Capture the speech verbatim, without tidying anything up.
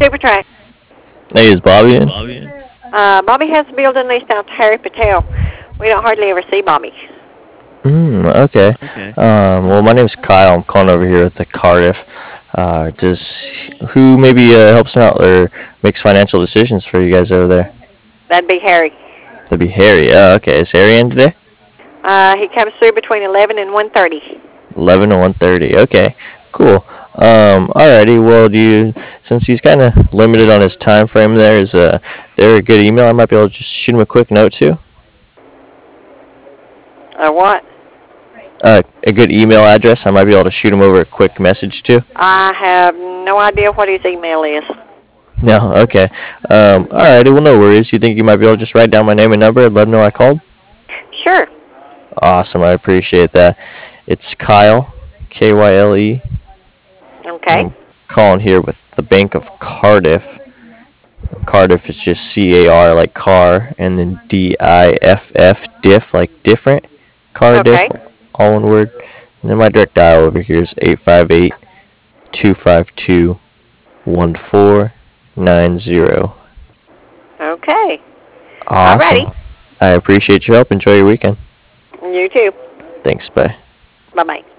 Super Track. Hey, is Bobby in? Uh, Bobby has a building leased out to Harry Patel. We don't hardly ever see Bobby. Hmm, okay. Um, well, my name's Kyle. I'm calling over here at the Cardiff. Uh, does who maybe uh, helps out or makes financial decisions for you guys over there? That'd be Harry. That'd be Harry. Oh, okay. Is Harry in today? Uh, he comes through between eleven and one thirty. eleven to one thirty. Okay, cool. Um, alrighty. Well, do you, since he's kind of limited on his time frame there, is uh, there a good email I might be able to just shoot him a quick note to? Uh, what? Uh, a good email address I might be able to shoot him over a quick message to? I have no idea what his email is. No, okay. Um, alrighty, well, no worries. You think you might be able to just write down my name and number and let him know I called? Sure. Awesome, I appreciate that. It's Kyle, K Y L E. Okay. I'm calling here with the Bank of Cardiff. Cardiff is just C A R like car, and then D I F F, diff like different. Cardiff, Okay. all one word. And then my direct dial over here is eight five eight, two five two, one four nine zero. Okay. Awesome. Alrighty. I appreciate your help. Enjoy your weekend. You too. Thanks. Bye. Bye bye.